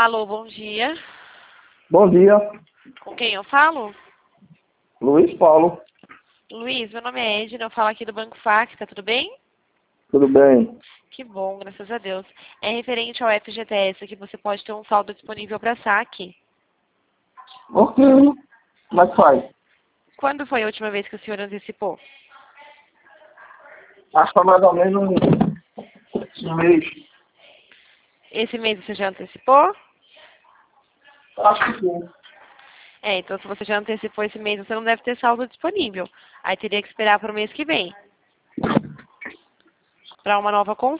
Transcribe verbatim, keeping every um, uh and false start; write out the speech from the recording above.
Alô, bom dia. Bom dia, Com quem eu falo? Luiz Paulo. Luiz, meu nome é Edna, eu falo aqui do Banco Facta, tudo bem? Tudo bem? Que bom, graças a Deus. É referente ao F G T S que você pode ter um saldo disponível para saque. Ok. Como é que faz? Quando foi a última vez que o senhor antecipou? Acho que é mais ou menos um mês. Esse mês você já antecipou? Acho que sim. É, então se você já antecipou esse mês, você não deve ter saldo disponível. Aí teria que esperar para o mês que vem. Para uma nova consulta.